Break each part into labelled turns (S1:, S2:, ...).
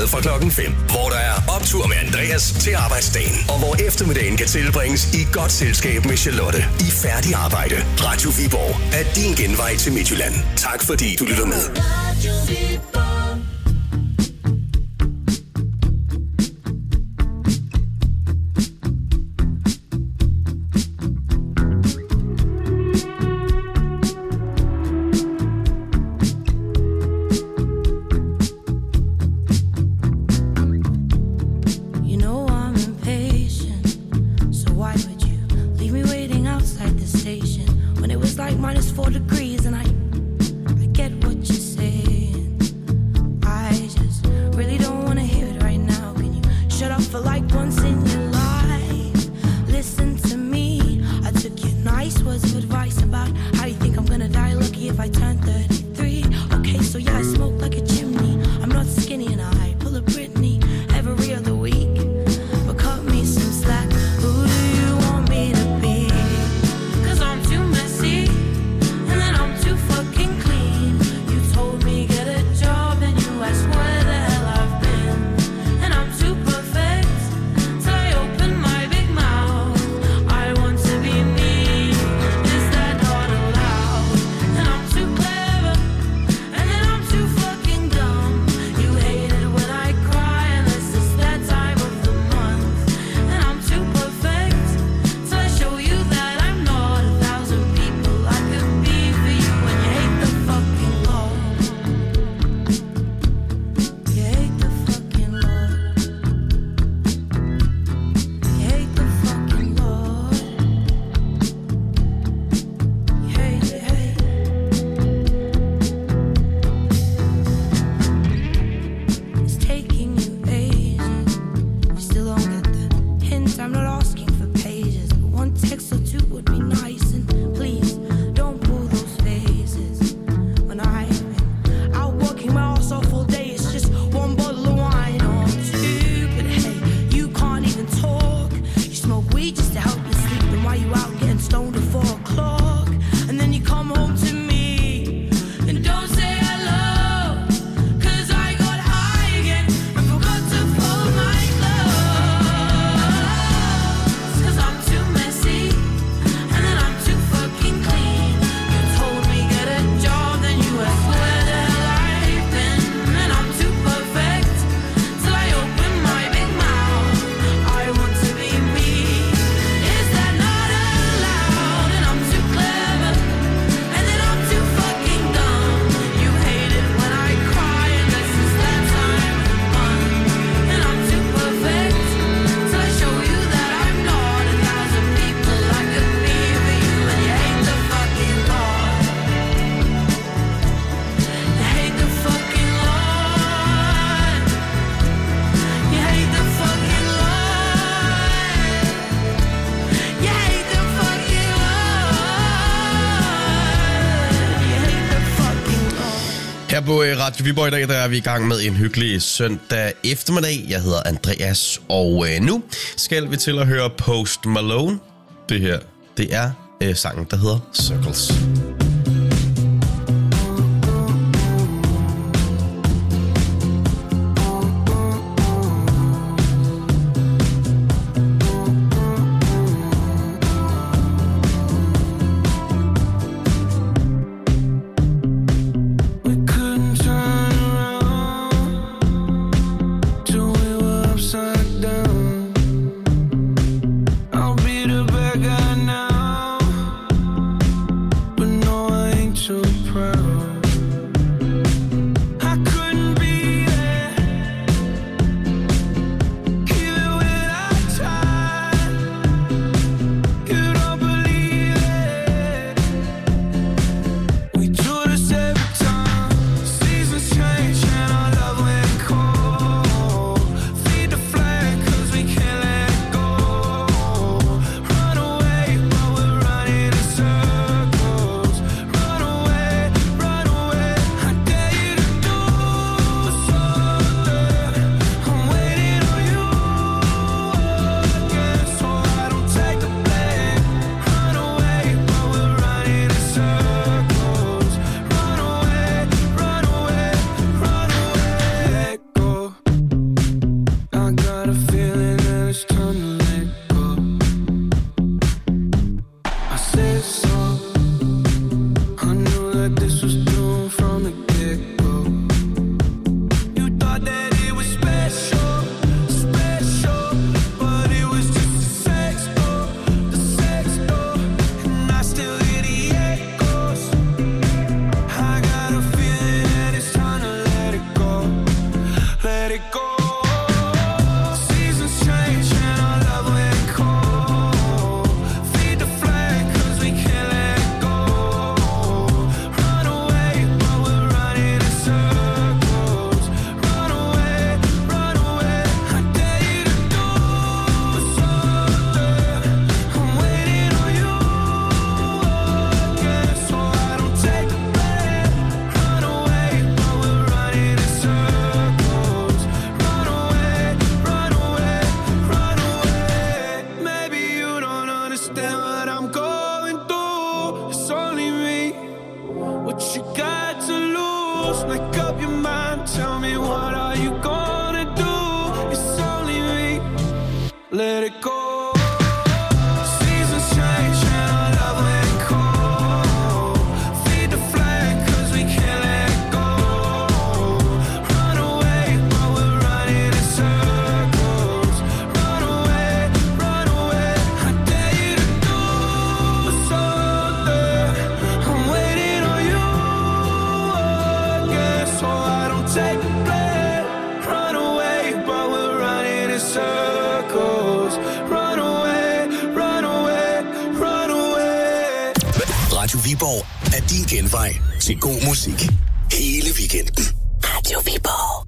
S1: allerede fra klokken 5, hvor der er optur med Andreas til arbejdsdagen, og hvor eftermiddagen kan tilbringes i godt selskab med Charlotte i færdig arbejde. Radio Viborg er din genvej til Midtjylland. Tak fordi du lytter med. Radio Viborg.
S2: Her på Radio Viborg i dag, der er vi i gang med en hyggelig søndag eftermiddag. Jeg hedder Andreas, og nu skal vi til at høre Post Malone. Det her, det er sangen, der hedder Circles.
S3: I'll be the bad guy now, but no
S1: Viborg er din genvej til god musik hele weekenden. Radio Viborg.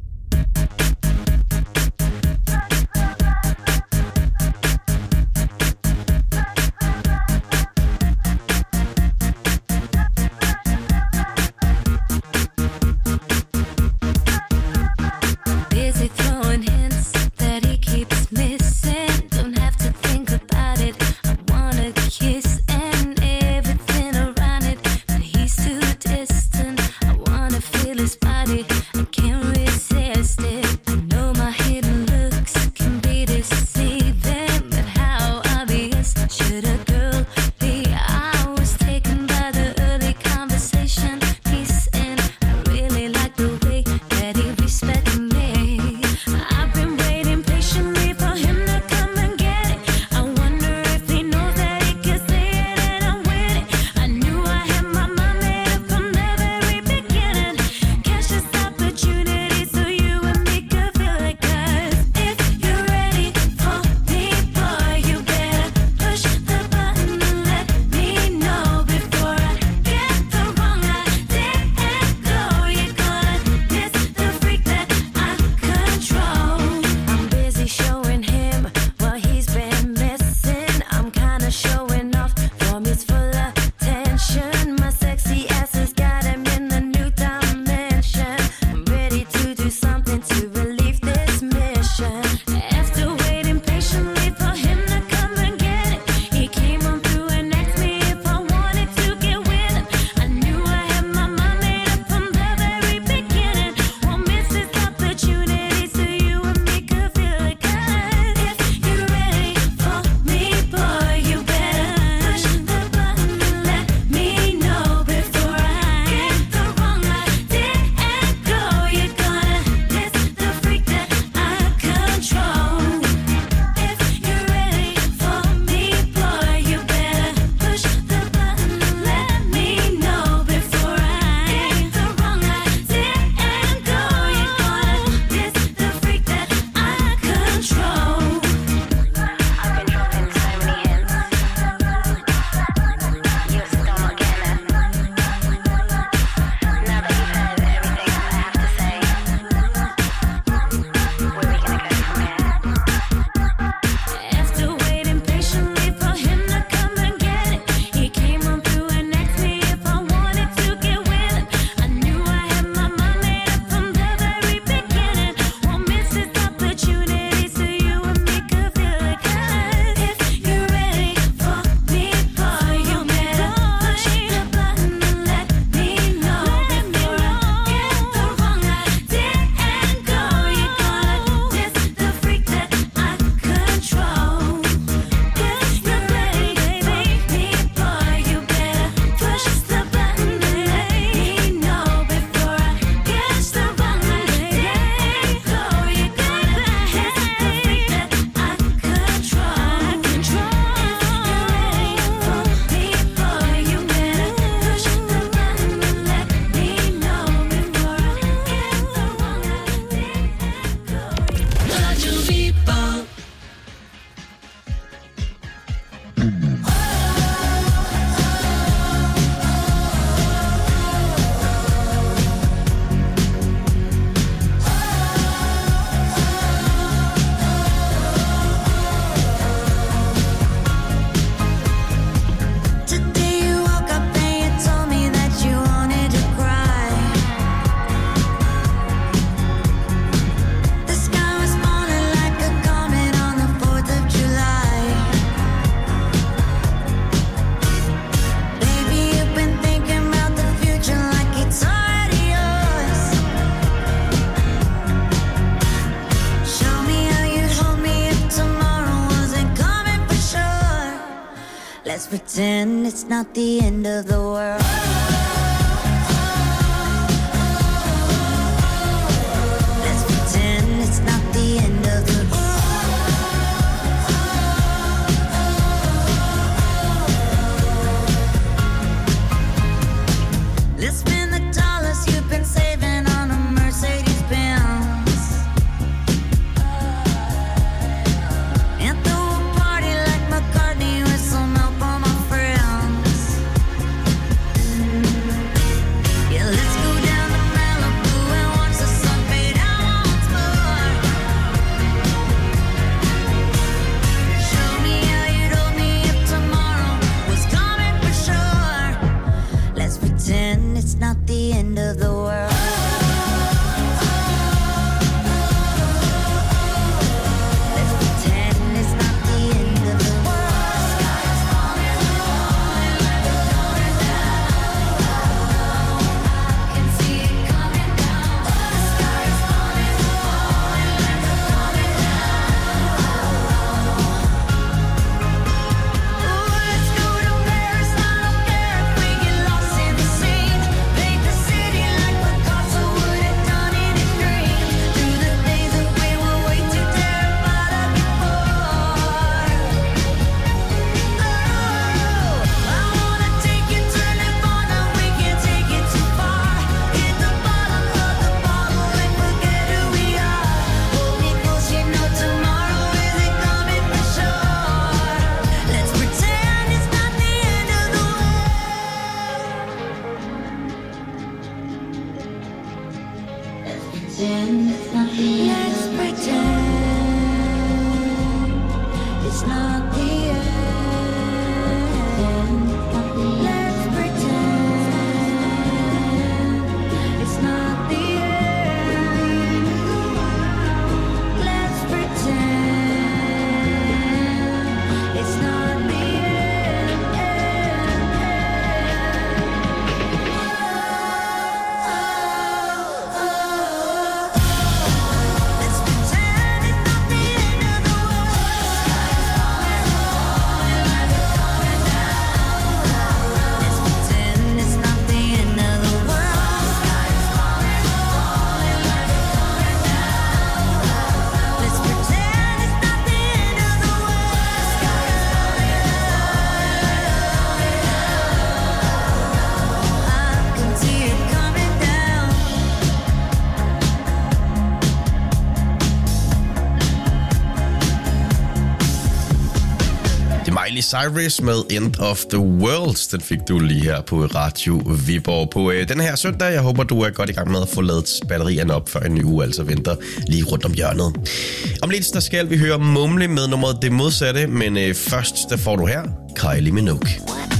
S3: Let's pretend it's not the end of the world. Let's pretend it's not the end of the world. Let's spend the dollars you've been saving on a Mercedes Benz. And throw a party like McCartney with some help on my friends.
S2: Miley Cyrus med End of the World. Den fik du lige her på Radio Viborg på den her søndag. Jeg håber, du er godt i gang med at få lavet batterierne op, før en ny uge altså venter lige rundt om hjørnet. Om lidt, der skal vi høre Mumley med nummeret Det Modsatte, men først, der får du her Kylie Minogue.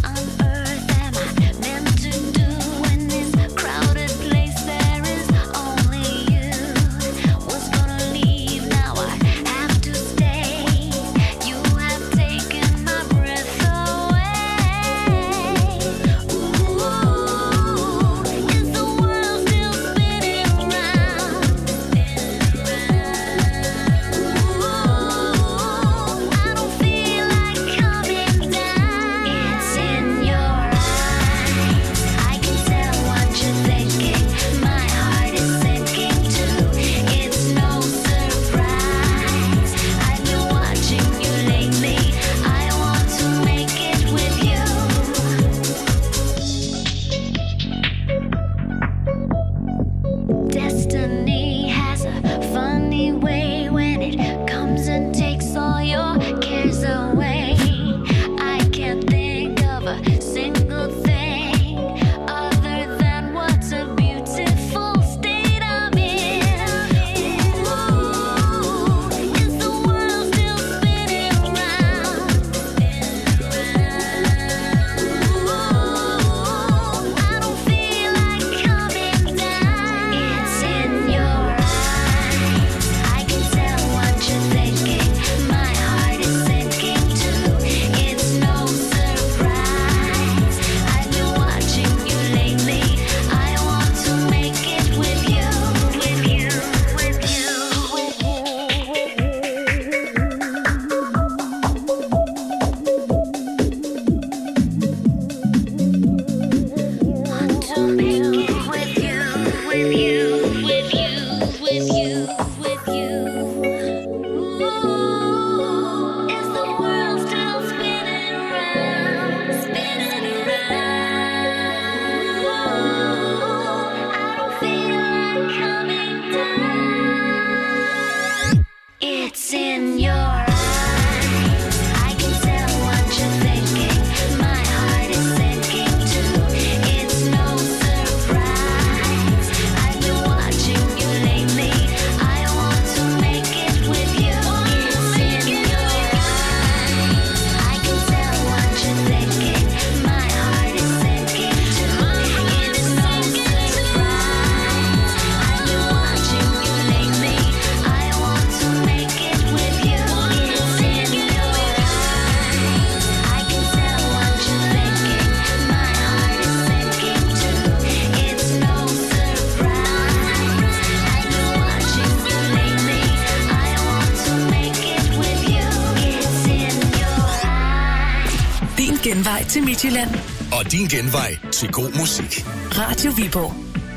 S4: Genvej til Midtjylland.
S1: Og din genvej til god musik.
S4: Radio Viborg.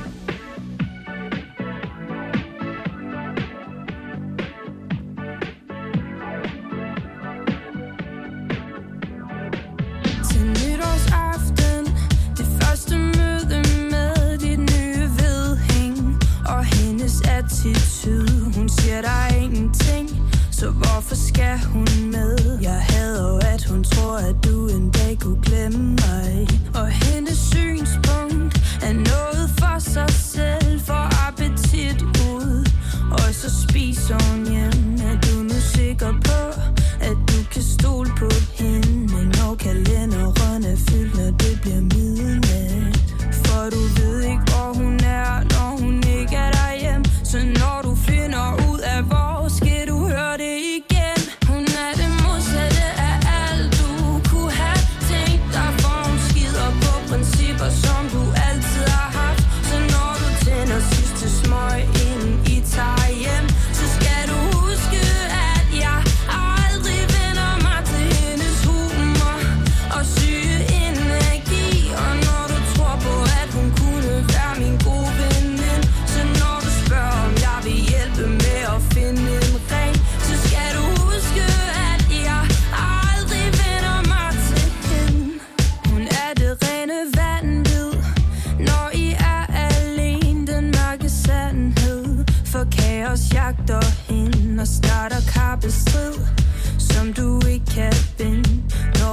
S5: Til nytårsaften, det første møde med dit nye vedhæng og hendes attitude. Hun siger der er ingenting, så hvorfor skal hun med? Jeg hader jo, at hun tror, at du en dag kunne glemme mig. Og hendes synspunkt er noget for sig selv, for appetit ud. Og så spiser hun hjem. Er du nu sikker på, at du kan stole på hende? Når kalenderen er fyldt, når det bliver midnat. For du ved ikke, hvor hun er, når hun ikke er derhjemme. Så når du finder ud af, hvor skal du høre det igen. Hun er det modsatte af alt, du kunne have tænkt dig. For hun skider på principper, som du altid har haft. Så når du tænder sidste smøg, inden I tager hjem, så skal du huske, at jeg aldrig vender mig til hendes humor og syge energi. Og når du tror på, at hun kunne være min gode veninde, så når du spørger, om jeg vil hjælpe med at finde en ring, så skal du huske, at jeg aldrig vender mig til hende. Hun er det rene vanvid, når I er alene, den mørke sandhed. For kaos jagter hende og starter kappestrid, som du ikke kan vinde. Når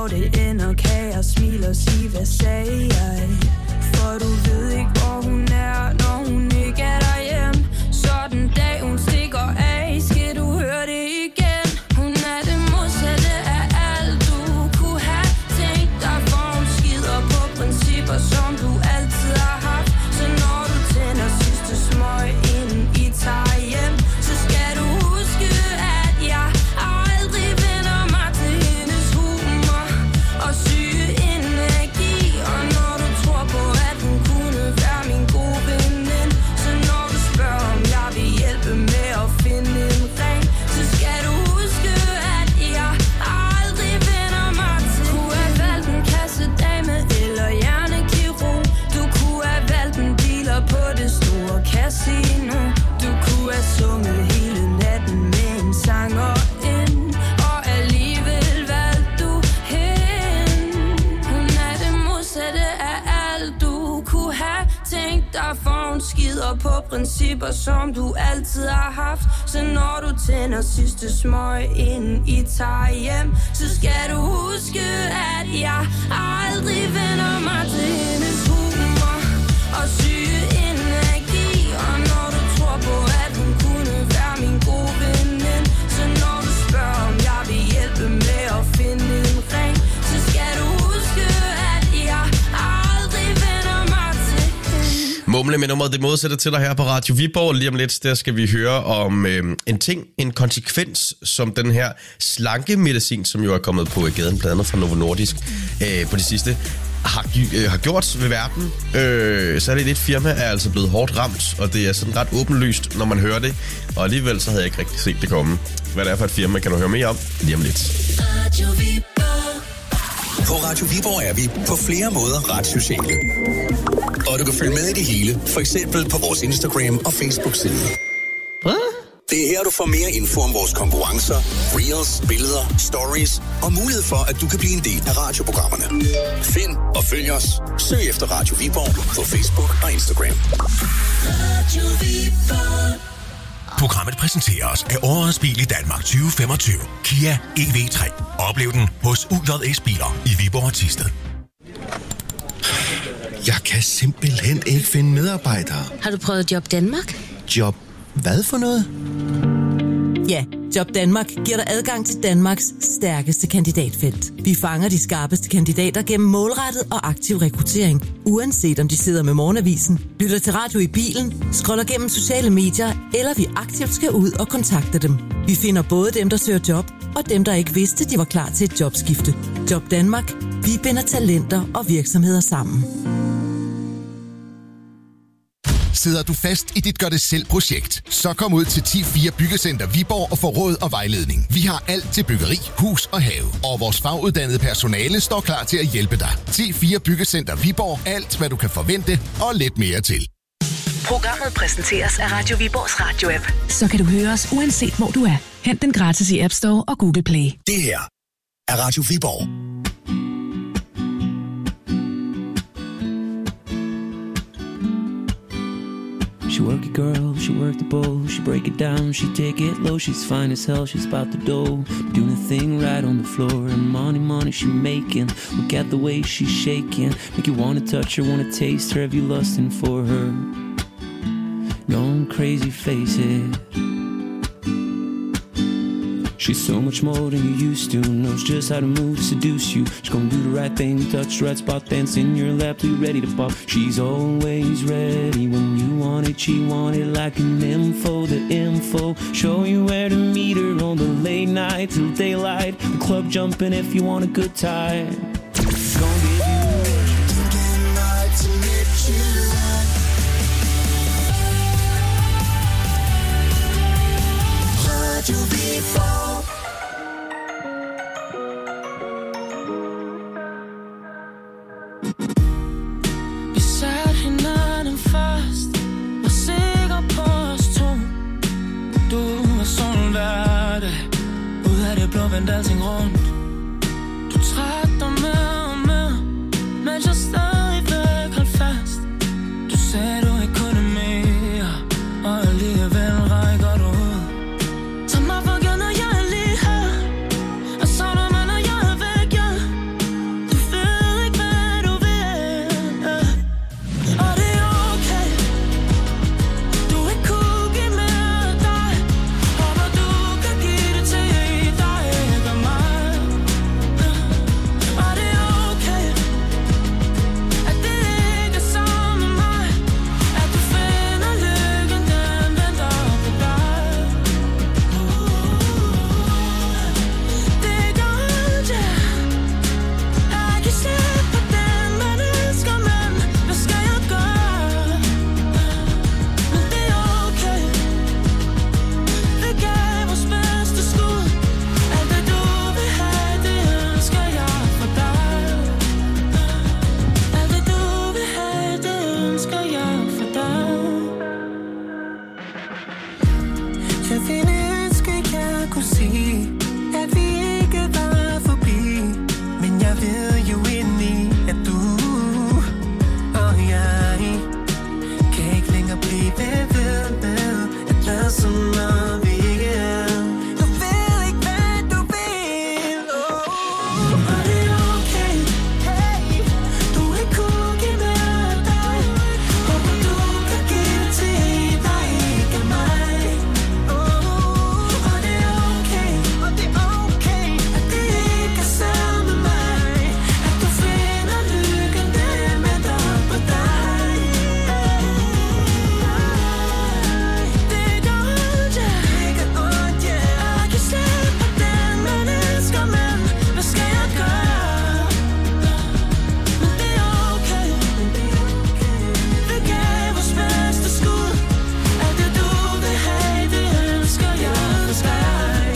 S5: hvor det ender, kan jeg smile og sige, hvad sagde jeg? For du ved ikke, hvor hun er, når hun ikke er derhjemme. Så den dag hun stikker af, skal du høre det igen. Hun er det modsatte af alt, du kunne have tænkt dig. For hun skider på principper, som du altid har haft. Så når du tænder sidste smøg, inden I tager hjem, så skal du huske, at jeg aldrig vender mig til hendes humor og syge energi. Og når du tror på, at hun kunne være min gode veninde, så når du spørger, om jeg vil hjælpe med at finde en ring, så skal du huske, at jeg aldrig vender mig til. Du kunne have valgt en kassedame eller hjernekirurg. Du kunne have valgt en dealer på det store casino. Du kunne have sunget hele natten med en sanger ind, og alligevel valgte du hende. Hun er det modsatte af alt, du kunne have tænkt dig. For hun skider på principper, som du altid har haft. Så når du tænder sidste smøg, inden I tager hjem, så skal du huske, at jeg aldrig vender mig til hendes humor og syge energi. Og når du tror på, at hun kunne være min gode veninde, så når du spørger, om jeg vil hjælpe med at finde en ring, så skal du huske, at jeg aldrig vender mig til hende.
S2: Mumle med nummeret Det Modsatte til dig her på Radio Viborg. Lige om lidt, der skal vi høre om en konsekvens, som den her slankemedicin, som jo er kommet på gaden, blandt andet fra Novo Nordisk på det sidste, har gjort ved verden. Så er det et firma, er altså blevet hårdt ramt, og det er sådan ret åbenlyst, når man hører det. Og alligevel så havde jeg ikke rigtig set det komme. Hvad det er for et firma, kan du høre mere om lige om lidt.
S1: Radio Viborg. På Radio Viborg er vi på flere måder ret sociale. Og du kan følge med i det hele, for eksempel på vores Instagram og Facebook-side.
S2: Hvad?
S1: Det er her, du får mere info om vores konkurrencer, reels, billeder, stories og mulighed for, at du kan blive en del af radioprogrammerne. Find og følg os. Søg efter Radio Viborg på Facebook og Instagram. Radio Viborg. Programmet præsenteres af årets bil i Danmark 2025. Kia EV3. Oplev den hos UJS Biler i Viborg og Thisted.
S6: Jeg kan simpelthen ikke finde medarbejdere.
S7: Har du prøvet Job Danmark?
S6: Job hvad for noget?
S8: Ja, Job Danmark giver dig adgang til Danmarks stærkeste kandidatfelt. Vi fanger de skarpeste kandidater gennem målrettet og aktiv rekruttering, uanset om de sidder med morgenavisen, lytter til radio i bilen, scroller gennem sociale medier, eller vi aktivt skal ud og kontakte dem. Vi finder både dem, der søger job, og dem, der ikke vidste, de var klar til et jobskifte. Job Danmark. Vi binder talenter og virksomheder sammen.
S6: Sidder du fast i dit gør-det-selv-projekt? Så kom ud til 10-4 Byggecenter Viborg og få råd og vejledning. Vi har alt til byggeri, hus og have. Og vores faguddannede personale står klar til at hjælpe dig. 10-4 Byggecenter Viborg. Alt, hvad du kan forvente og lidt mere til.
S4: Programmet præsenteres af Radio Viborgs radio-app.
S9: Så kan du høre os uanset hvor du er. Hent den gratis i App Store og Google Play.
S1: Det her er Radio Viborg.
S10: She work it, girl, she work the bowl, she break it down, she take it low, she's fine as hell, she's about the dough, doing a thing right on the floor, and money she making, look at the way she's shaking, make you wanna touch her, wanna taste her, have you lusting for her, gone crazy, face it. She's so much more than you used to, knows just how to move, seduce you. She's gonna do the right thing, touch the right spot, dance in your lap till you're ready to pop. She's always ready when you want it, she want it like an info, the info. Show you where to meet her on the late night till daylight. The club jumping if you want a good time. Gonna give you
S1: Radio Viborg.
S5: Vi satte hinanden fast, var sikker på os to. Du var sådan hver dag, ud af det blå vendte alting rundt. Du trak dig med og med, mens jeg stadigvæk holdt fast. Du sagde du ikke kunne mere, og alligevel rækker du ud. Tag mig for givet, når jeg er lige her, og så når man, når jeg er væk, ja.
S7: kunne sige, at vi ikke var forbi. Men jeg ved jo indeni, at du og jeg kan ikke længere blive ved med at lade som om vi ikke er. Du ved ikke, hvad du vil. Og det er okay, hey. Du ikke kunne give mig dig. Håber du kan give det til dig, ikke mig. Og det er okay, og det er okay, at det ikke er sammen med mig. At du finder lykken der med dig på dig. Det gør ondt, ja. Det gør ondt, ja. Jeg kan se på den, man elsker, men hvad skal jeg gøre? Men det er okay, vi gav vores bedste skud. Alt det du vil have, det ønsker jeg hos dig.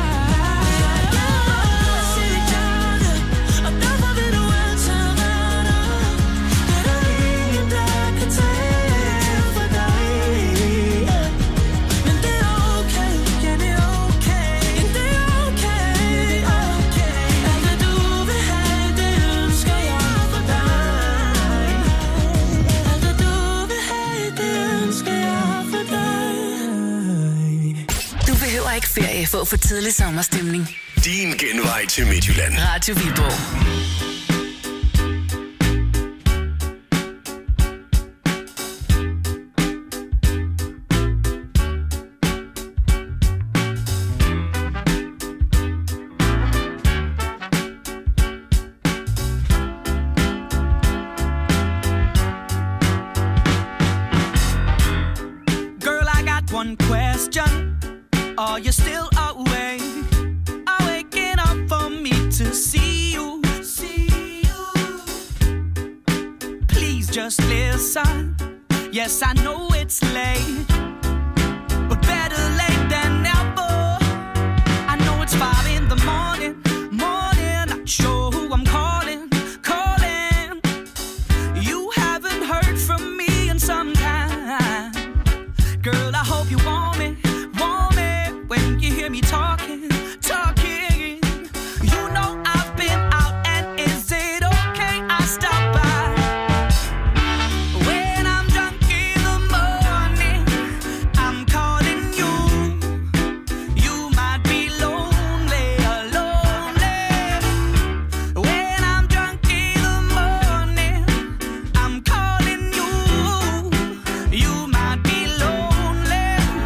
S7: Sig dit hjerte, og derfor vil du altid være der. Det er der ingen, der kan tage fra dig. Men det er okay, ja det er okay, det er okay, okay. Alt det du vil have, det ønsker jeg for dig. Alt det du vil have, det ønsker jeg for dig.
S4: Du behøver ikke ferie for at få tidlig sommerstemning.
S1: Din genvej til Midtjylland.
S4: Radio Viborg.
S7: Girl, I got one question. Are you still awake? Waking up for me to see you. Please just listen. Yes, I know it's late, but better late than never. I know it's 5 in the morning. Not sure who I'm calling. You haven't heard from me in some time. Girl, I hope you want me when you hear me talking. You know I've been out, and is it okay I stop by? When I'm drunk in the morning, I'm calling you. You might be lonely. When I'm drunk in the morning, I'm calling you. You might be lonely.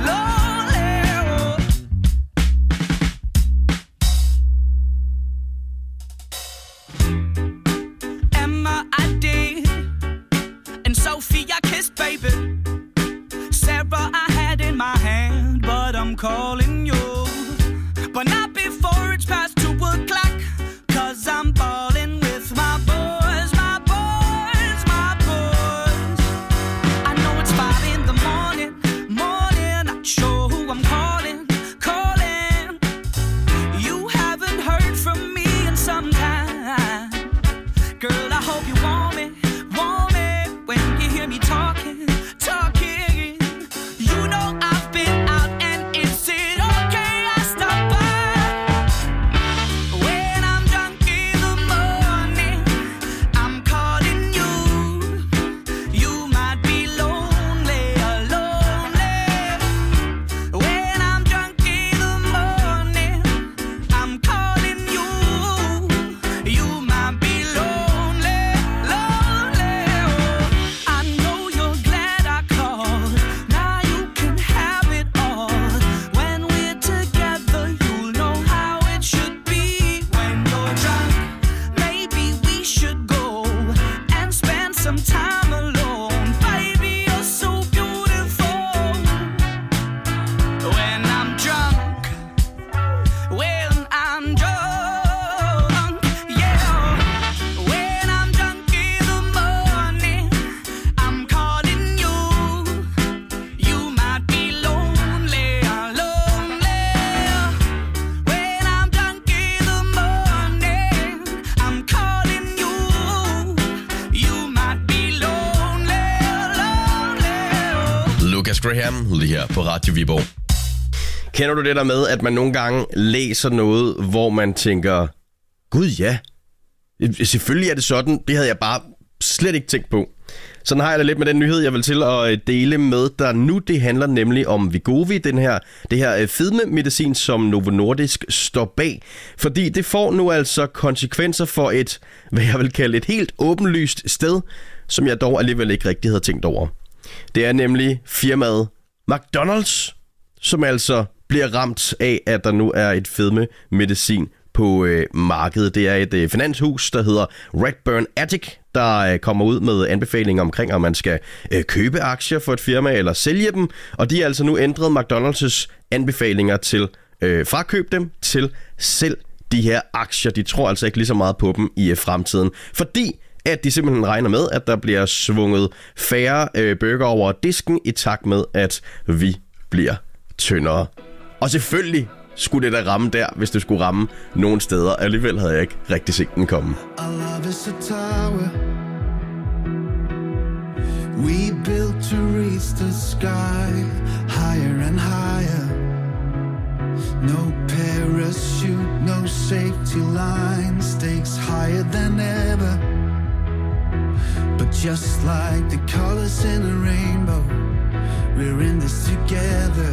S7: Emma, I did, and Sophie, I kissed, baby. Sarah, I had in my hand, but I'm calling you. But not before it's past 2 o'clock, 'cause I'm balling with my boys. I know it's 5 in the morning, not sure who I'm calling. You haven't heard from me in some time. Girl, I hope you want me when you hear me talking. You know I've been out, and is it okay I stop by? When I'm drunk in the morning, I'm calling you. You might be lonely. When I'm drunk in the morning, I'm calling you. You might be lonely. I know you're glad I called. Now you can have it all. When we're together, you'll know how it should be. When you're drunk, maybe we should go and spend some time alone. Baby, you're so beautiful. When I'm drunk, yeah. When I'm drunk in the morning, I'm calling you. You might be lonely. When I'm drunk in the morning, I'm calling you. You might be lonely.
S2: Lucas Graham lige her på Radio Viborg. Kender du det der med, at man nogle gange læser noget, hvor man tænker, gud ja, selvfølgelig er det sådan, det havde jeg bare slet ikke tænkt på. Sådan har jeg da lidt med den nyhed, jeg vil til at dele med dig nu. Det handler nemlig om Wegovy, det her fedmemedicin, som Novo Nordisk står bag. Fordi det får nu altså konsekvenser for et, hvad jeg vil kalde et helt åbenlyst sted, som jeg dog alligevel ikke rigtig havde tænkt over. Det er nemlig firmaet McDonald's, som altså bliver ramt af, at der nu er et fedmemedicin på markedet. Det er et finanshus, der hedder Redburn Attic, der kommer ud med anbefalinger omkring, om man skal købe aktier for et firma eller sælge dem. Og de har altså nu ændret McDonald's anbefalinger til fra køb dem til selv de her aktier. De tror altså ikke lige så meget på dem i fremtiden, fordi at de simpelthen regner med, at der bliver svunget færre burger over disken i takt med, at vi bliver tyndere. Og selvfølgelig skulle det da ramme der, hvis det skulle ramme nogle steder. Alligevel havde jeg ikke rigtig set den komme.
S11: Our love is a tower we built to reach the sky, higher and higher. No parachute, no safety line, stakes higher than ever. But just like the colors in a rainbow, we're in this together.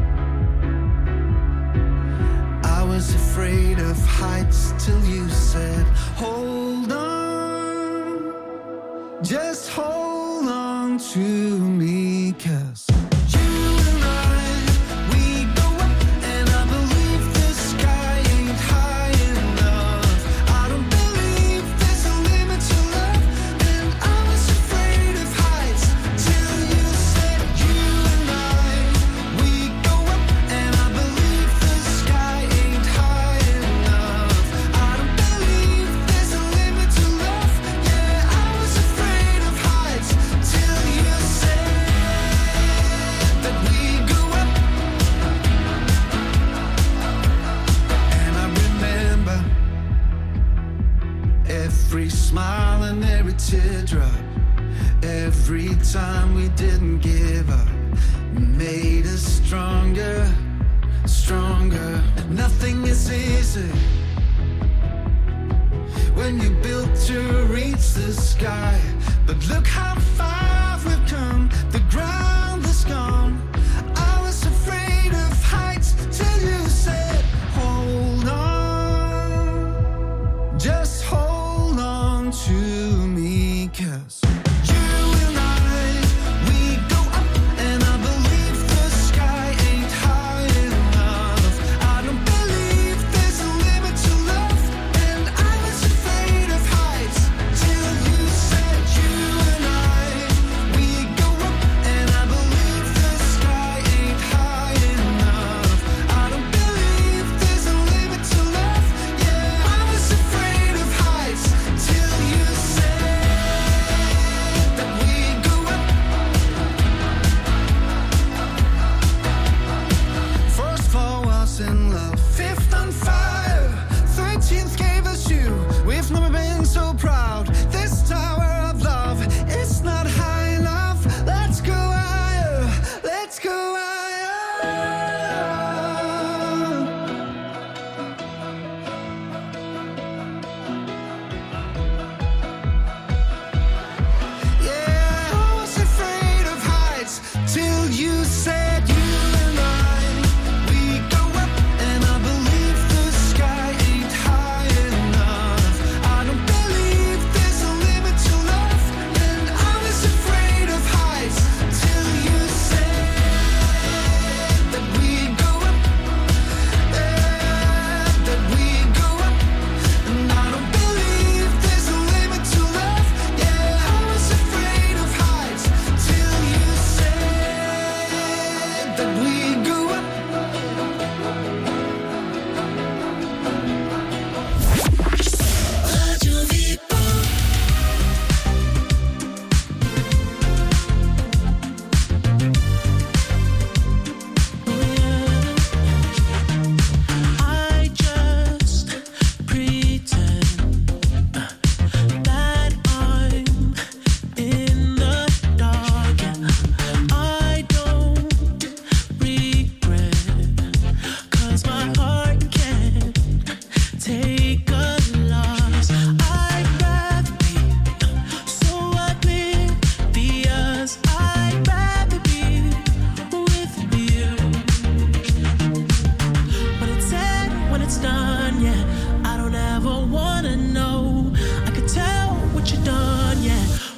S11: I was afraid of heights till you said, hold on, just hold on to me, 'cause you and I, we go up, and I believe the sky ain't high enough. I don't believe there's a limit to love, and I was afraid of heights till you said, you and I, we go up, and I believe the sky ain't high enough. I don't believe there's a limit to love. Yeah, I was afraid of heights till you said that we go up. And I remember every smile and every teardrop, every time we didn't give up, made us stronger, stronger. Nothing is easy when you built to reach the sky, but look how far we've come. The ground is gone. I was afraid of heights till you said, hold on, just hold on to me, 'cause you and I, we go up, and I believe the sky ain't high enough. I don't believe there's a limit to love, and I was afraid of heights till you said, you and I,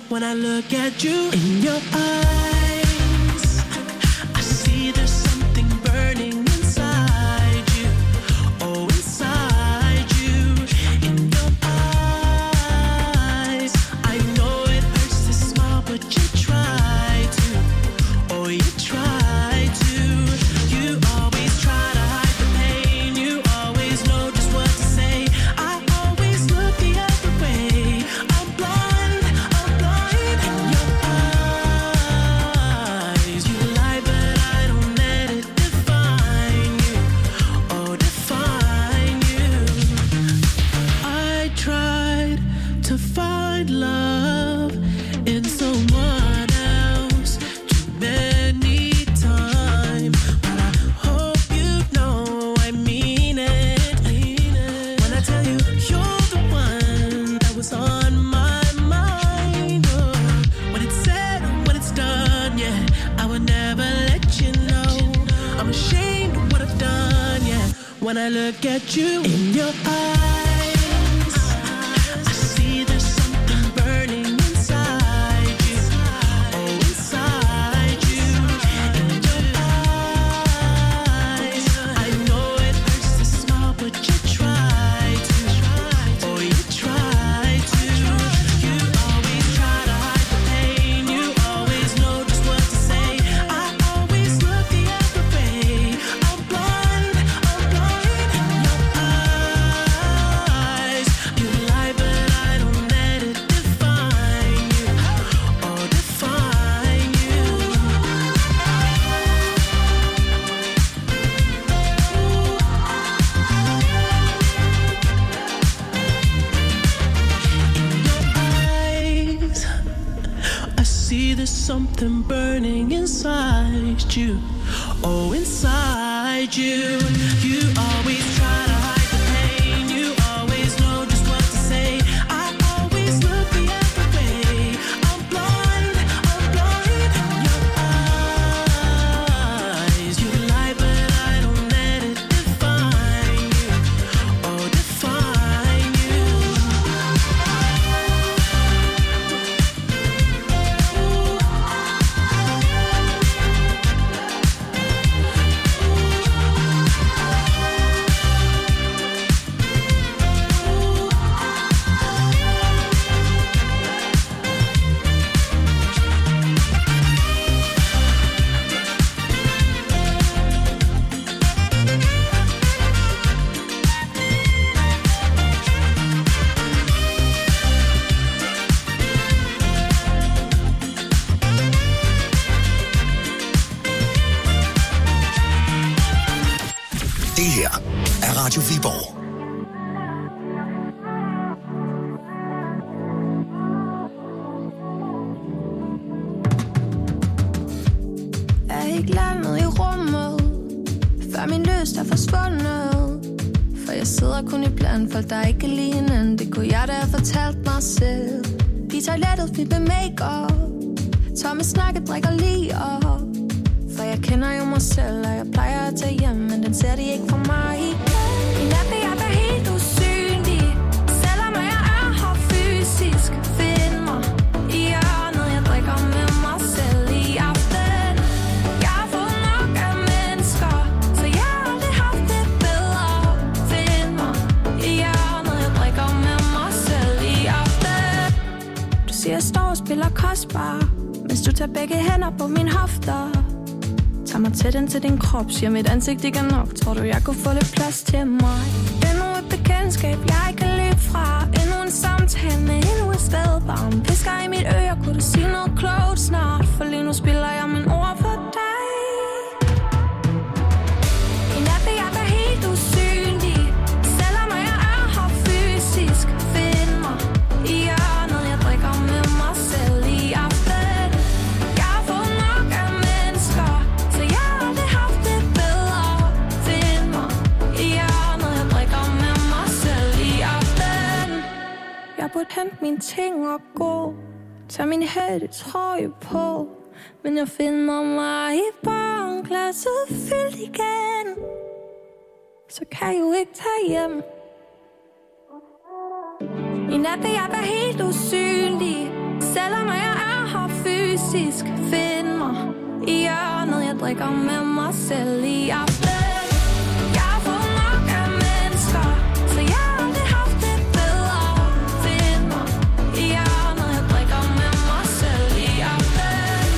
S7: when I look at you. In your eyes, I see there's something burning inside you. Oh, inside you. In your eyes, I know it hurts to smile, but you try to. Oh, you try to. You always try to hide the pain. You always know just what to say. I always look the other way. I'm blind in your eyes. You lie, but I don't let it define you. Oh, define you. I tried to find love in someone else too many times, but I hope you know I mean it. When I tell you you're the one that was on my mind. Oh, when it's said and when it's done, yeah, I would never let you know. I'm ashamed of what I've done, yeah. When I look at you in your eyes, I see there's something burning inside you. Oh, inside you. In your eyes, I know it hurts to smile, but you try to. Oh, you try to. You always try to hide the pain. You always know just what to say. I always look the other way. I'm blind in your eyes. You lie, but I don't let it define you. Oh, define you. Eyes, I see there's something burning inside you. Oh, inside you. You always try to hide the pain. You always know just what to say. I always look the other way. I'm blind in your eyes. You lie, but I don't let it define you. Oh, define you.
S1: Det her er Radio Viborg.
S5: Er ikke landet i rummet, før min lyst er forsvundet. For jeg sidder kun i blandt folk, der ikke kan lide hinanden. Det kunne jeg da have fortalt mig selv. I toilettet fyldt med make-up, tomme snakke drikker lige op. For jeg kender jo mig selv, og jeg plejer at tage hjem, men den ser de ikke for mig. I nat vil jeg være helt usynlig, selvom jeg er her fysisk. Find mig i hjørnet, jeg drikker med mig selv i aften. Jeg har fået nok af mennesker, så jeg har aldrig haft det bedre. Find mig i hjørnet, jeg drikker med mig selv i aften. Du siger, jeg står og spiller kostbar, mens du tager begge hænder på mine hofter. Tag mig tæt ind til din krop, siger mit ansigt ikke er nok. Tror du, jeg kunne få lidt plads til mig? Endnu et bekendtskab, jeg ikke kan løbe fra. Endnu en samtale med endnu et stedbarn. Pisker i mit øre, kunne du sige noget klogt snart? For lige nu spiller jeg min ord for dig. I nat vil jeg være helt usynlig, selvom jeg er her fysisk. Find mig i hjørnet, jeg drikker med mig selv i aften. Jeg har fået nok af mennesker, så jeg har aldrig haft det bedre. Find mig i hjørnet, jeg drikker med mig selv i aften. Jeg burde hente mine ting og gå, tag min hætte trøje på, men jeg finder mig i barnglasset fyldt igen. Så kan jeg jo ikke tage hjem. I nat vil jeg være helt usynlig, Selvom jeg er her fysisk, find mig i hjørnet. Jeg drikker med mig selv i aften. Jeg har fået nok af mennesker, så jeg har aldrig haft det bedre. Find mig i hjørnet. Jeg drikker med mig selv i aften.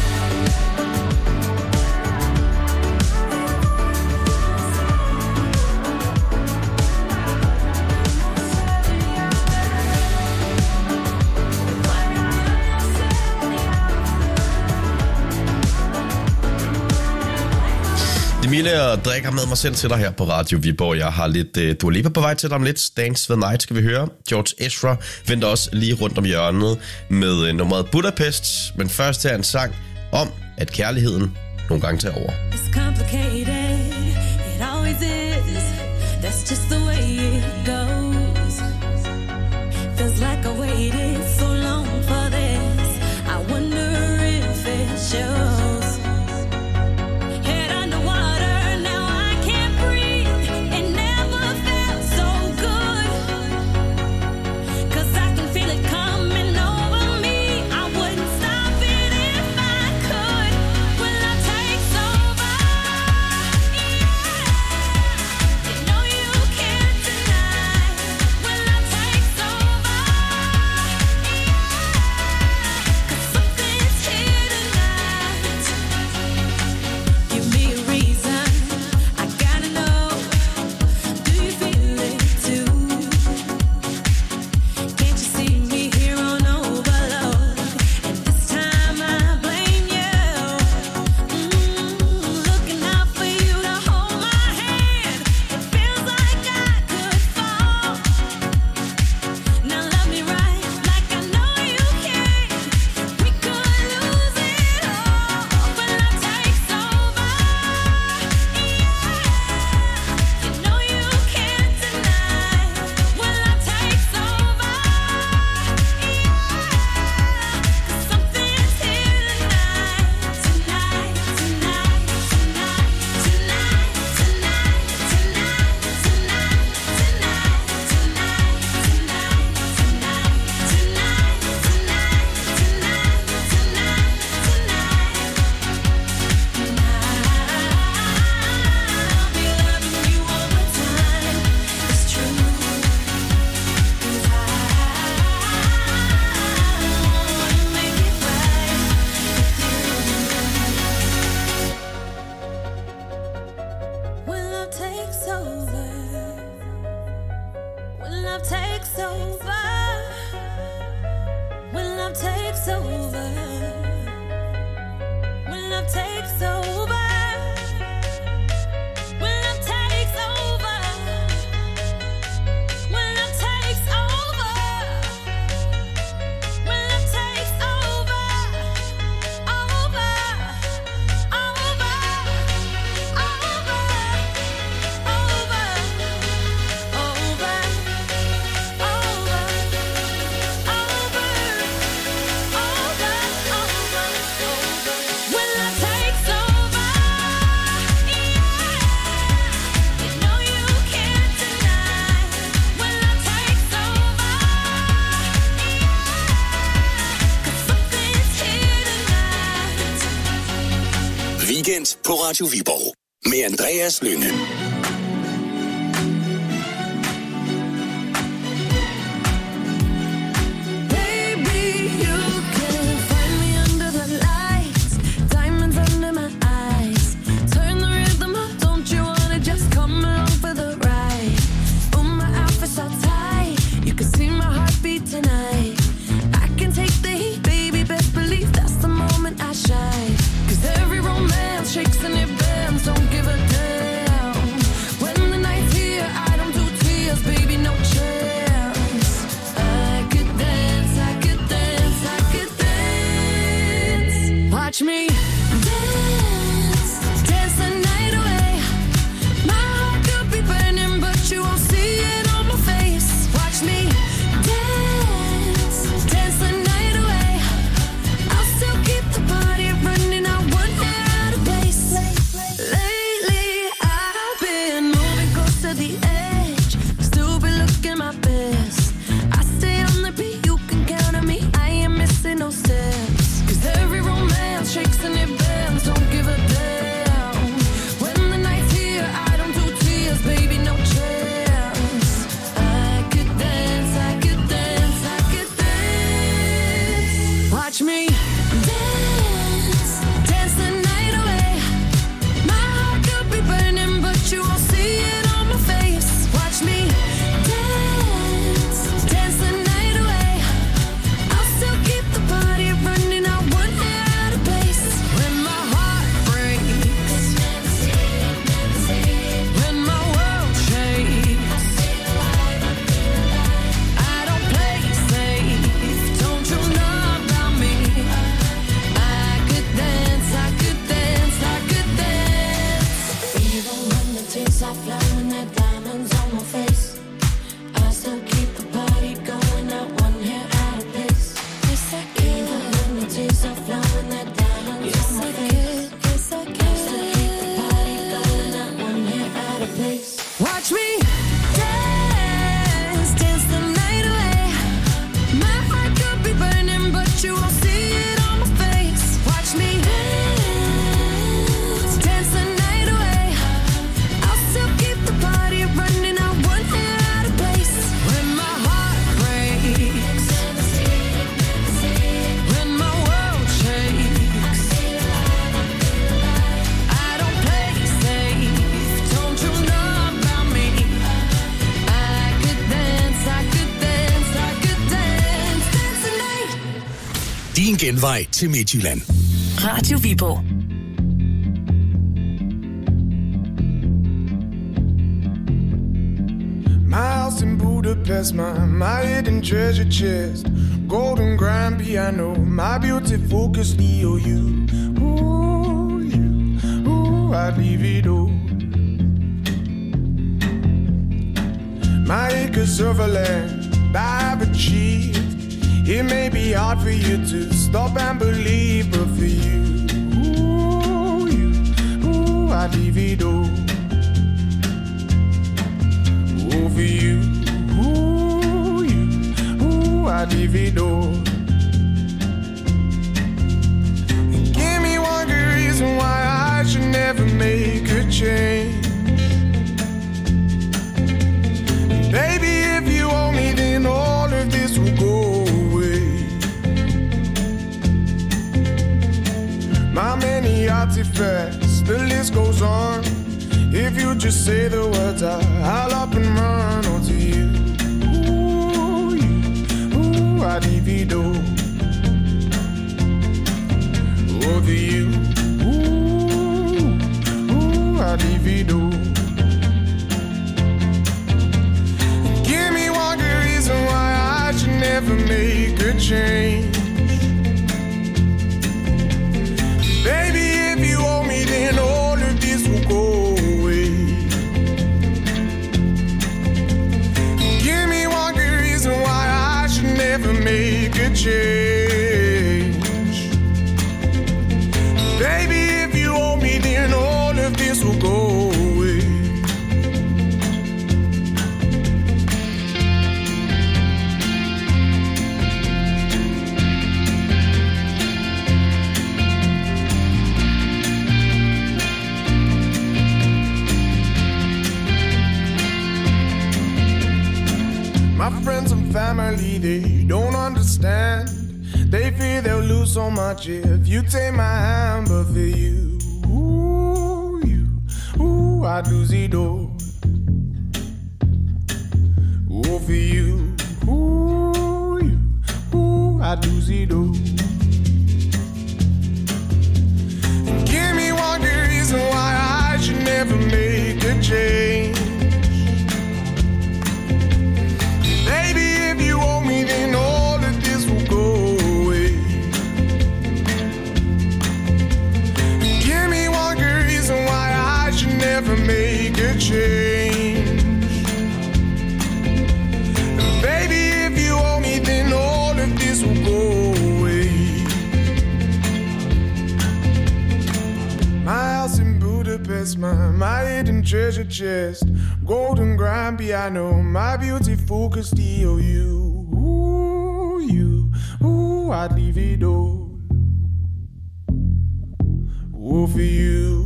S2: Emilie og drikker med mig selv til dig her på Radio Viborg. Jeg har lidt Dua Lipa på vej til dig om lidt. Dance the Night skal vi høre. George Ezra venter også lige rundt om hjørnet med nummeret Budapest. Men først er en sang om, at kærligheden nogle gange tager over.
S5: It's complicated, it always is. That's just the way it goes. Feels like I waited so long for this. I wonder if it shows. Head underwater, now I can't breathe. It never felt so good. 'Cause I can feel it coming over me. I wouldn't stop it if I could. When love takes over, yeah. You know you can't deny. When love takes over, yeah. 'Cause something's here tonight. Give me a reason, I gotta know. Do you feel it too? Can't you see me here on overload? And this time I blame you. Looking out for you to hold my hand. It feels like I could fall. Now love me right, like I know you can. We could lose it all when love takes over. You know you can't deny when love takes over. 'Cause something's here tonight, tonight, tonight, tonight, tonight, tonight, tonight, tonight, I'll be loving you all the time. It's true. 'Cause I wanna make it right with you. When love takes over, when love takes over, when love takes over, when love takes over, when love takes over, when love takes over, when love takes over, over, over, over, over, over, when love takes over, yeah. You know you can't deny. When love takes over, yeah. 'Cause something's here tonight.
S1: Weekend på Radio Viborg med Andreas Lynge.
S5: Baby, you can find me under the lights, diamonds under my eyes. Turn the rhythm up, don't you wanna just come along for the ride? Oh, my outfit's so tight, you can see my heartbeat tonight. I can take the heat, baby, best believe that's the moment I shine. 'Cause every romance shakes and it bends, don't give a damn.
S1: genvej til Midtjylland.
S4: Radio Viborg.
S12: My house in Budapest, my hidden treasure chest, golden grand piano, my beauty focus, EOU. Ooh, I'd leave it all. My acres of land I've achieved. It may be hard for you to stop and believe, but for you, I'd leave it all. For you, I'd leave it all. Give me one good reason why I should never make a change. Baby, if you owe me, then all of this will go away. My many artifacts, the list goes on. If you just say the words, I'll up and run onto you. I'd leave it all. Over you. I'd leave it all. Give me one good reason why I should never make a change. Baby, if you owe me, then all of this will go. Never make a change. Baby, if you owe me, then all of this will go away. My friends and family, they don't understand. They fear they'll lose so much if you take my hand. But for you, I'd lose it all. For you, I'd lose it all. Give me one good reason why I should never make a change. Then all of this will go away. Give me one good reason why I should never make a change. Baby, if you owe me, then all of this will go away. My house in Budapest, my hidden treasure chest, golden grand piano, my beauty focused EOU. I'd leave it all. For you,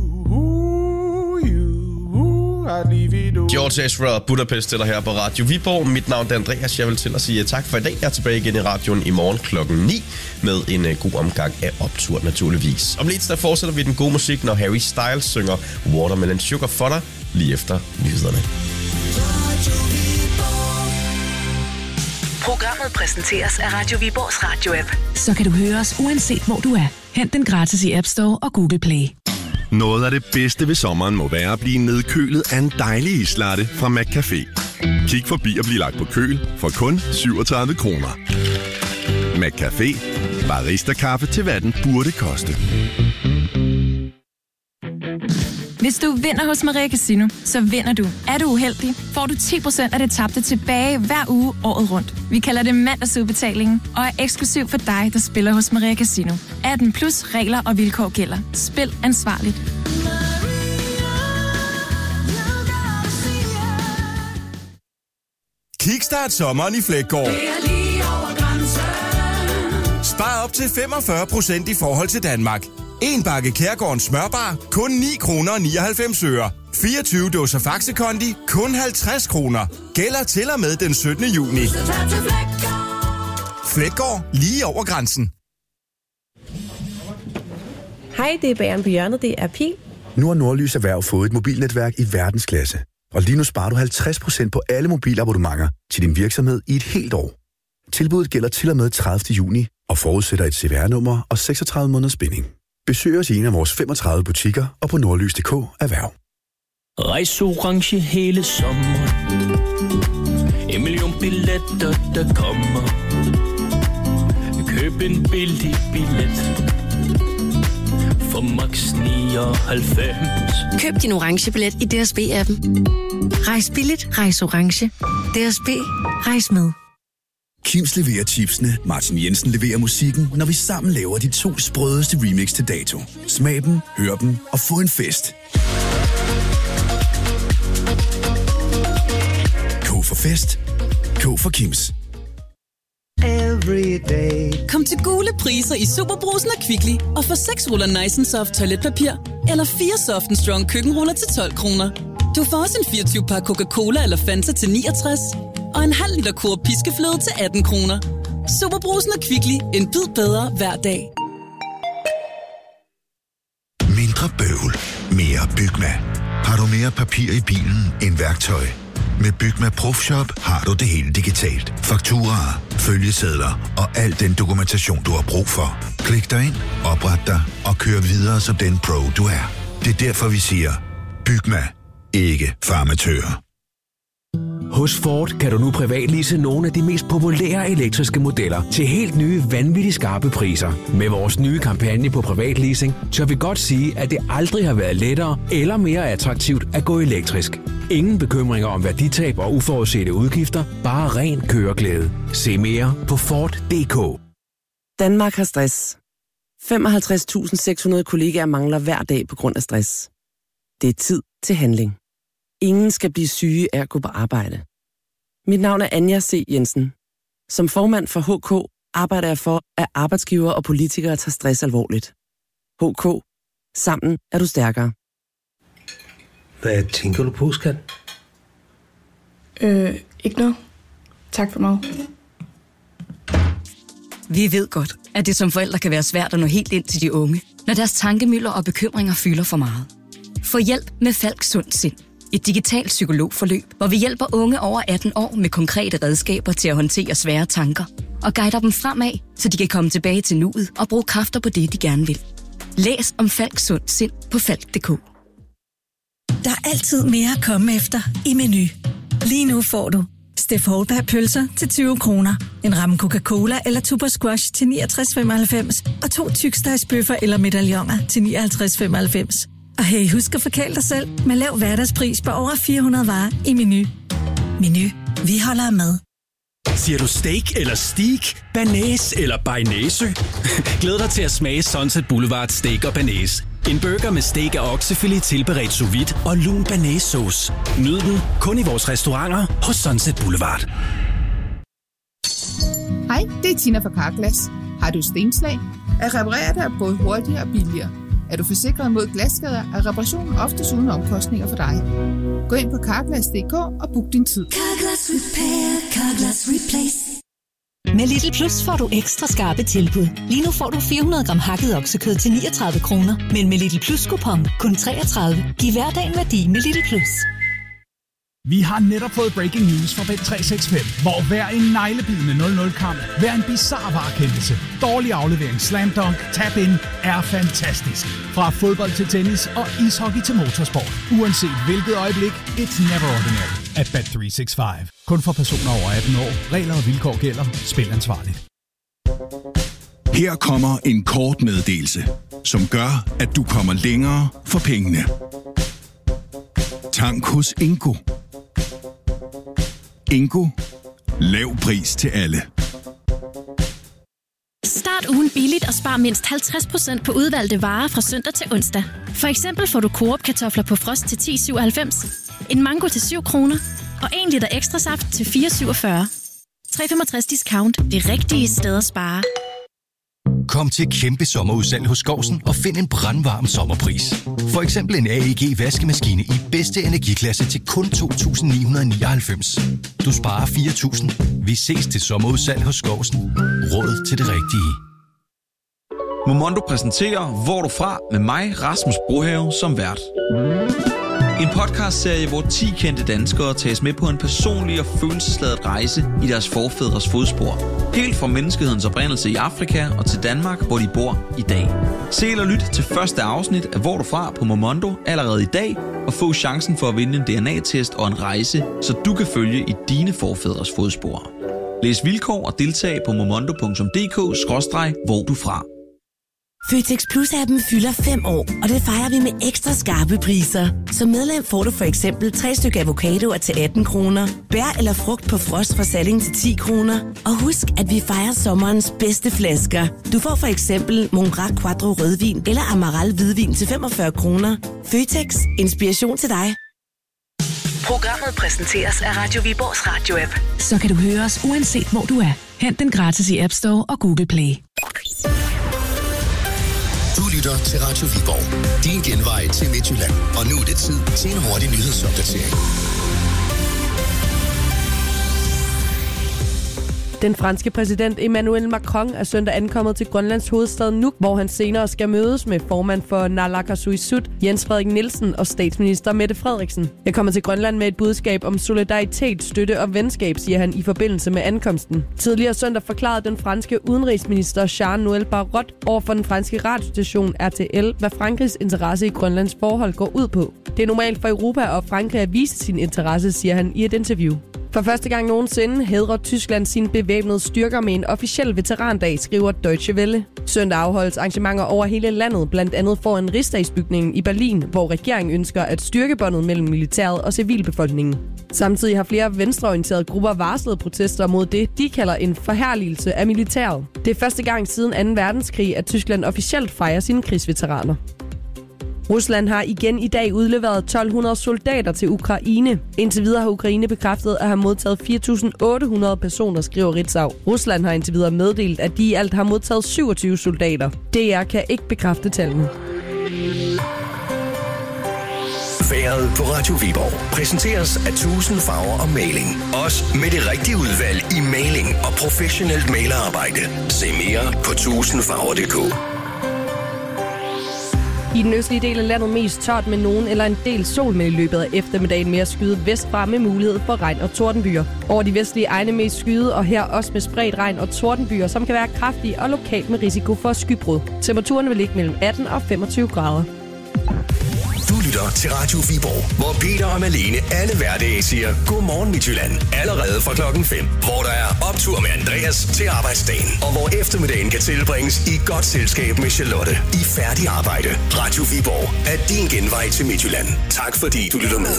S12: I'd leave it all.
S2: George Ezra, Budapest eller her på Radio Viborg. Mit navn er Andreas. Jeg vil til at sige tak for i dag. Jeg er tilbage igen i radioen i morgen klokken 9 med en god omgang af optur naturligvis. Om lidt der fortsætter vi den gode musik, når Harry Styles synger Watermelon Sugar for dig lige efter nyhederne.
S4: Programmet præsenteres af Radio Viborgs radio-app.
S9: Så kan du høre os uanset hvor du er. Hent den gratis i App Store og Google Play.
S13: Noget af det bedste ved sommeren må være at blive nedkølet af en dejlig islatte fra McCafé. Kig forbi og bliv lagt på køl for kun 37 kroner. McCafé. Barista-kaffe til hvad den burde koste.
S14: Hvis du vinder hos Maria Casino, så vinder du. Er du uheldig, får du 10% af det tabte tilbage hver uge året rundt. Vi kalder det mandagsudbetalingen og er eksklusiv for dig, der spiller hos Maria Casino. 18 plus regler og vilkår gælder. Spil ansvarligt.
S15: Kickstart sommeren i Fleggaard. Spar op til 45% i forhold til Danmark. En bakke Kærgårdens smørbar, kun 9 kroner og 99 øre. 24 dåser Faxe Kondi, kun 50 kroner. Gælder til og med den 17. juni. Fleggaard, lige over grænsen.
S16: Hej, det er Bageren på hjørnet, det er Pil.
S17: Nu har Nordlys Erhverv fået et mobilnetværk i verdensklasse. Og lige nu sparer du 50% på alle mobilabonnementer til din virksomhed i et helt år. Tilbuddet gælder til og med 30. juni. og forudsætter et CVR-nummer og 36 måneders binding. Besøg os i en af vores 35 butikker og på nordlys.dk erhverv.
S10: Rejs orange hele sommer. 1 million billetter, der kommer. Køb en billig billet for max 99.
S18: Køb din orange billet i DSB-appen. Rejs billigt, rejs orange. DSB, rejs med.
S19: Kims leverer chipsene, Martin Jensen leverer musikken, når vi sammen laver de 2 sprødeste remix til dato. Smag dem, hør dem og få en fest. K for fest. K for Kims.
S20: Kom til gule priser i Superbrugsen og Kvickly og få 6 ruller Nice & Soft toiletpapir eller 4 Soft & Strong køkkenruller til 12 kroner. Du får også en 24-pakke Coca-Cola eller Fanta til 69 og en halv liter Coop piskefløde til 18 kroner. Superbrugsen og Kvickly. En bid bedre hver dag.
S21: Mindre bøvl. Mere Bygma. Har du mere papir i bilen end værktøj? Med Bygma ProFshop har du det hele digitalt. Fakturaer, følgesedler og al den dokumentation, du har brug for. Klik dig ind, opret dig og kør videre som den pro, du er. Det er derfor, vi siger, Bygma. Ikke farmatører.
S22: Hos Ford kan du nu privatlease nogle af de mest populære elektriske modeller til helt nye, vanvittigt skarpe priser. Med vores nye kampagne på privatleasing, tør vi godt sige, at det aldrig har været lettere eller mere attraktivt at gå elektrisk. Ingen bekymringer om værditab og uforudsete udgifter, bare ren køreglæde. Se mere på Ford.dk.
S23: Danmark har stress. 55.600 kollegaer mangler hver dag på grund af stress. Det er tid til handling. Ingen skal blive syge af at gå på arbejde. Mit navn er Anja C. Jensen. Som formand for HK arbejder jeg for, at arbejdsgivere og politikere tager stress alvorligt. HK. Sammen er du stærkere.
S24: Hvad tænker du på, skat?
S25: Ikke noget. Tak for meget.
S26: Vi ved godt, at det som forældre kan være svært at nå helt ind til de unge, når deres tankemylder og bekymringer fylder for meget. Få hjælp med Falk Sund Sind. Et digitalt psykologforløb, hvor vi hjælper unge over 18 år med konkrete redskaber til at håndtere svære tanker og guider dem fremad, så de kan komme tilbage til nuet og bruge kræfter på det, de gerne vil. Læs om Falk Sund Sind på falk.dk.
S27: Der er altid mere at komme efter i Meny. Lige nu får du Steff Holberg pølser til 20 kroner, en ramme Coca-Cola eller Tuborg Squash til 69,95 og 2 tykstegsbøffer eller medaljoner til 59,95. Og hey, husk at forkæle dig selv med lav hverdagspris på over 400 varer i Meny. Meny. Vi holder med.
S28: Siger du steak eller steak, banæs eller bearnaise? Glæd dig til at smage Sunset Boulevard Steak og Banæs. En burger med steak og oksefilet tilberedt sous vide og lun banæssauce. Nyd den kun i vores restauranter hos Sunset Boulevard.
S29: Hej, det er Tina fra Carglass. Har du stenslag? At reparere det er både hurtigere og billigere. Er du forsikret mod glasskader, er reparationen oftest uden omkostninger for dig. Gå ind på Carglass.dk og book din tid.
S27: Carglass Repair, Carglass Replace.
S30: Med Lidl Plus får du ekstra skarpe tilbud. Lige nu får du 400 gram hakket oksekød til 39 kroner. Men med Lidl Plus kupon kun 33. Giv hverdagen værdi med Lidl Plus.
S31: Vi har netop fået breaking news fra Bet365, hvor hver en neglebidende 0-0-kamp, hver en bizarre varekendelse, dårlig aflevering, slam dunk, tap-in er fantastisk. Fra fodbold til tennis og ishockey til motorsport. Uanset hvilket øjeblik, it's never ordinary at Bet365. Kun for personer over 18 år. Regler og vilkår gælder. Spil ansvarligt.
S19: Her kommer en kort meddelelse, som gør, at du kommer længere for pengene. Tank hos Ingo. Ingo. Lav pris til alle.
S32: Start ugen billigt og spar mindst 50% på udvalgte varer fra søndag til onsdag. For eksempel får du Coop kartofler på frost til 10,97, en mango til 7 kroner og 1 liter ekstra saft til 4,47. 3,65 discount. Det rigtige sted at spare.
S33: Kom til kæmpe sommerudsalg hos Skovsen og find en brandvarm sommerpris. For eksempel en AEG vaskemaskine i bedste energiklasse til kun 2.999. Du sparer 4.000. Vi ses til sommerudsalg hos Skovsen. Råd til det rigtige.
S34: Momondo præsenterer Hvor du fra med mig, Rasmus Brohave, som vært.
S1: En podcastserie, hvor 10 kendte danskere tages med på en personlig og følelsesladet rejse i deres forfædres fodspor. Helt fra menneskehedens oprindelse i Afrika og til Danmark, hvor de bor i dag. Se eller lyt til første afsnit af Hvor du fra på Momondo allerede i dag, og få chancen for at vinde en DNA-test og en rejse, så du kan følge i dine forfædres fodspor. Læs vilkår og deltag på momondo.dk/hvor du fra.
S2: Føtex Plus-appen fylder 5 år, og det fejrer vi med ekstra skarpe priser. Som medlem får du for eksempel 3 stykker avocadoer til 18 kroner, bær eller frugt på frost fra Salling til 10 kroner. Og husk, at vi fejrer sommerens bedste flasker. Du får for eksempel Mongrac Quattro rødvin eller Amaral hvidvin til 45 kroner. Føtex. Inspiration til dig.
S3: Programmet præsenteres af Radio Viborgs radio-app.
S30: Så kan du høre os uanset hvor du er. Hent den gratis i App Store og Google Play.
S4: Du lytter til Radio Viborg. Din genvej til Midtjylland. Og nu er det tid til en hurtig nyhedsopdatering.
S16: Den franske præsident Emmanuel Macron er søndag ankommet til Grønlands hovedstad Nuuk, hvor han senere skal mødes med formand for Naalakkersuisut, Jens Frederik Nielsen og statsminister Mette Frederiksen. Jeg kommer til Grønland med et budskab om solidaritet, støtte og venskab, siger han i forbindelse med ankomsten. Tidligere søndag forklarede den franske udenrigsminister Jean-Noël Barrot over for den franske radiostation RTL, hvad Frankrigs interesse i Grønlands forhold går ud på. Det er normalt for Europa og Frankrig at vise sin interesse, siger han i et interview. For første gang nogensinde hædrer Tyskland sine bevæbnede styrker med en officiel veterandag, skriver Deutsche Welle. Søndag afholdes arrangementer over hele landet, blandt andet foran Rigsdagsbygningen i Berlin, hvor regeringen ønsker at styrke båndet mellem militæret og civilbefolkningen. Samtidig har flere venstreorienterede grupper varslet protester mod det, de kalder en forherligelse af militæret. Det er første gang siden 2. verdenskrig, at Tyskland officielt fejrer sine krigsveteraner. Rusland har igen i dag udleveret 1200 soldater til Ukraine. Indtil videre har Ukraine bekræftet at have modtaget 4.800 personer, skriver Ritzau. Rusland har indtil videre meddelt, at de i alt har modtaget 27 soldater. DR kan ikke bekræfte tallene.
S4: Vejret på Radio Viborg præsenteres af 1000 farver og maling. Også med det rigtige udvalg i maling og professionelt malerarbejde. Se mere på 1000farver.dk.
S16: I den østlige del af landet mest tørt med nogen eller en del sol, men i løbet af eftermiddagen mere skyet vestfra med mulighed for regn og tordenbyer. Over de vestlige egne mest skyet, og her også med spredt regn og tordenbyer, som kan være kraftige og lokalt med risiko for skybrud. Temperaturen vil ligge mellem 18 og 25 grader.
S4: Du lytter til Radio Viborg, hvor Peter og Malene alle hverdage siger Godmorgen Midtjylland. Allerede fra klokken 5, hvor der er optur med Andreas til arbejdsdagen. Og hvor eftermiddagen kan tilbringes i godt selskab med Charlotte i færdig arbejde. Radio Viborg er din genvej til Midtjylland. Tak fordi du lytter med.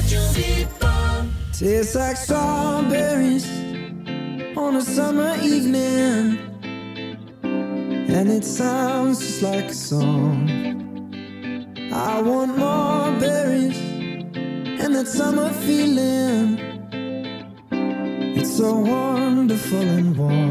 S5: Tastes like strawberries on a summer evening, and it sounds just like a song. I want more berries and that summer feeling. It's so wonderful and warm.